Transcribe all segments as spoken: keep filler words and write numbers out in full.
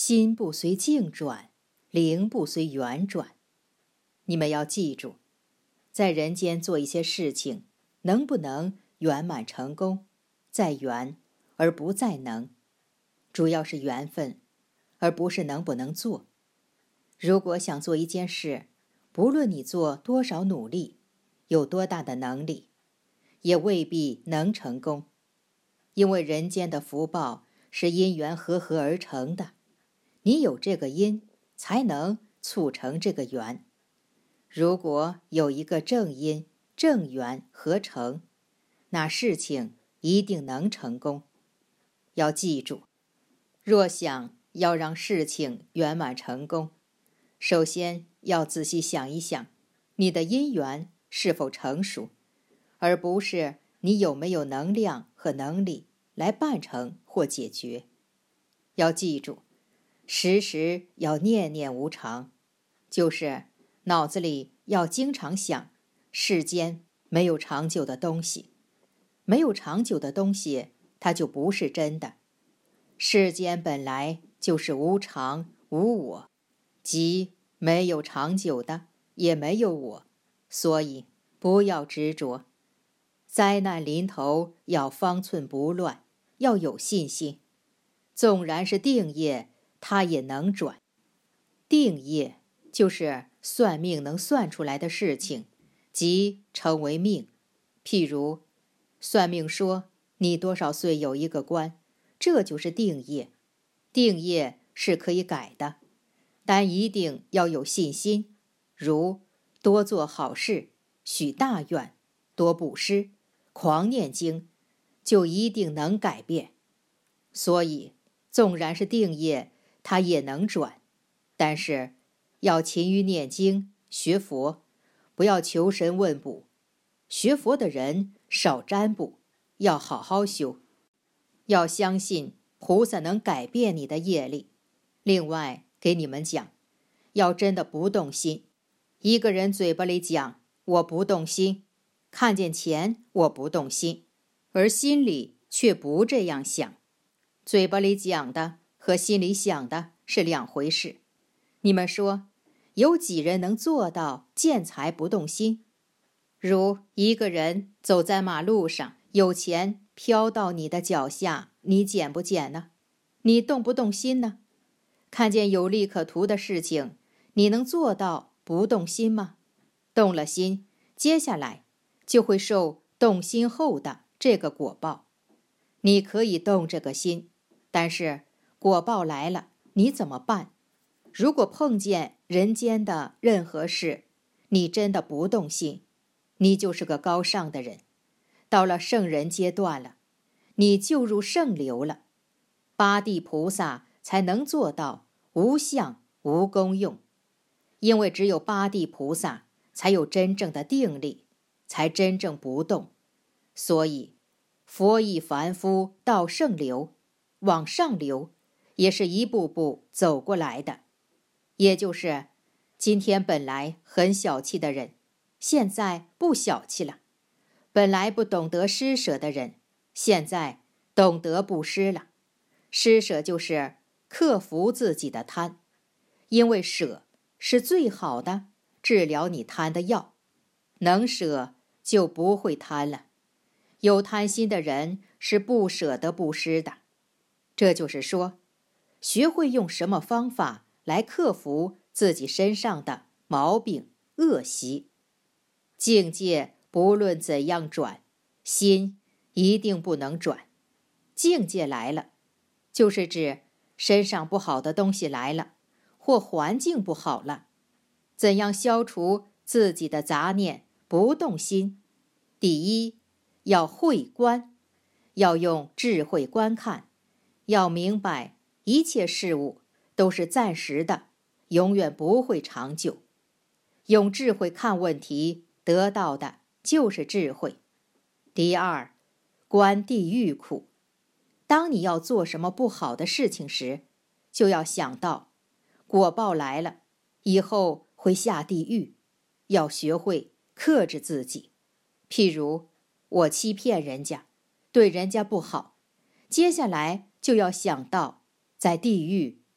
心不随境转，灵不随缘转。你们要记住，在人间做一些事情，能不能圆满成功，在缘而不在能，主要是缘分，而不是能不能做。如果想做一件事，不论你做多少努力，有多大的能力，也未必能成功，因为人间的福报是因缘和合而成的，你有这个因，才能促成这个缘。如果有一个正因正缘合成，那事情一定能成功。要记住，若想要让事情圆满成功，首先要仔细想一想，你的因缘是否成熟，而不是你有没有能量和能力来办成或解决。要记住，时时要念念无常，就是脑子里要经常想，世间没有长久的东西，没有长久的东西，它就不是真的。世间本来就是无常无我，即没有长久的，也没有我，所以不要执着。灾难临头要方寸不乱，要有信心。纵然是定业，它也能转。定业就是算命能算出来的事情，即称为命。譬如算命说你多少岁有一个官，这就是定业。定业是可以改的，但一定要有信心，如多做好事，许大愿，多布施，狂念经，就一定能改变。所以纵然是定业，它也能转，但是要勤于念经学佛，不要求神问卜。学佛的人少占卜，要好好修，要相信菩萨能改变你的业力。另外给你们讲，要真的不动心。一个人嘴巴里讲我不动心，看见钱我不动心，而心里却不这样想。嘴巴里讲的和心里想的是两回事。你们说，有几人能做到见财不动心？如一个人走在马路上，有钱飘到你的脚下，你捡不捡呢？你动不动心呢？看见有利可图的事情，你能做到不动心吗？动了心，接下来就会受动心后的这个果报。你可以动这个心，但是果报来了，你怎么办？如果碰见人间的任何事，你真的不动心，你就是个高尚的人，到了圣人阶段了，你就入圣流了。八地菩萨才能做到无相无功用，因为只有八地菩萨才有真正的定力，才真正不动。所以佛以凡夫到圣流，往上流，也是一步步走过来的。也就是今天本来很小气的人，现在不小气了；本来不懂得施舍的人，现在懂得布施了。施舍就是克服自己的贪，因为舍是最好的治疗你贪的药，能舍就不会贪了。有贪心的人是不舍得布施的。这就是说，学会用什么方法来克服自己身上的毛病恶习。境界不论怎样转，心一定不能转。境界来了，就是指身上不好的东西来了，或环境不好了。怎样消除自己的杂念，不动心？第一，要慧观，要用智慧观看，要明白一切事物都是暂时的，永远不会长久。用智慧看问题，得到的就是智慧。第二，观地狱苦。当你要做什么不好的事情时，就要想到果报来了，以后会下地狱，要学会克制自己。譬如我欺骗人家，对人家不好，接下来就要想到在地狱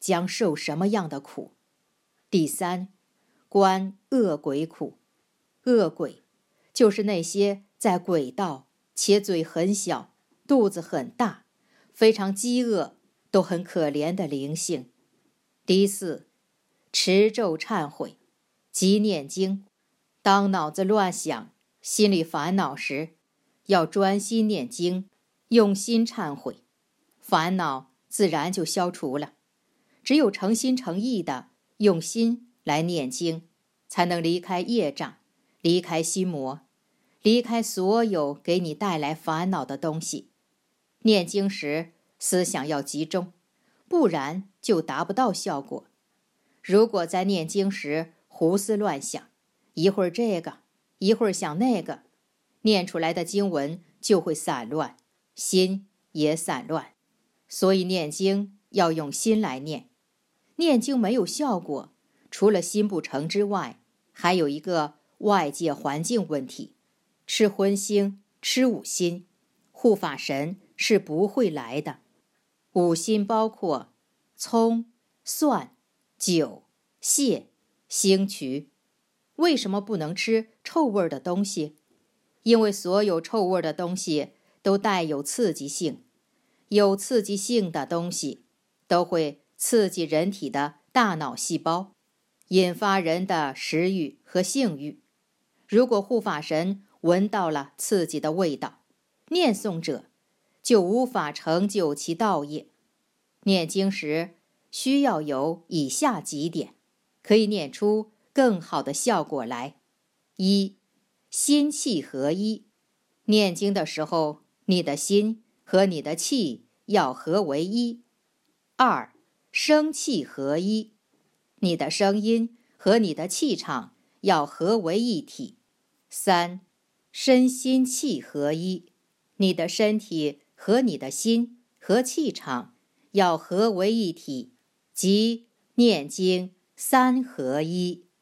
将受什么样的苦。第三，观恶鬼苦。恶鬼就是那些在鬼道且嘴很小、肚子很大、非常饥饿、都很可怜的灵性。第四，持咒忏悔，即念经。当脑子乱想、心里烦恼时，要专心念经，用心忏悔，烦恼自然就消除了。只有诚心诚意的用心来念经，才能离开业障，离开心魔，离开所有给你带来烦恼的东西。念经时思想要集中，不然就达不到效果。如果在念经时胡思乱想，一会儿这个，一会儿想那个，念出来的经文就会散乱，心也散乱。所以念经要用心来念。念经没有效果，除了心不诚之外，还有一个外界环境问题。吃荤腥，吃五辛，护法神是不会来的。五辛包括葱、蒜、酒、蟹、腥渠。为什么不能吃臭味的东西？因为所有臭味的东西都带有刺激性，有刺激性的东西都会刺激人体的大脑细胞，引发人的食欲和性欲。如果护法神闻到了刺激的味道，念诵者就无法成就其道业。念经时需要有以下几点，可以念出更好的效果来。一，心气合一。念经的时候，你的心和你的气要合为一。二，声气合一。你的声音和你的气场要合为一体。三，身心气合一。你的身体和你的心和气场要合为一体，即念经三合一。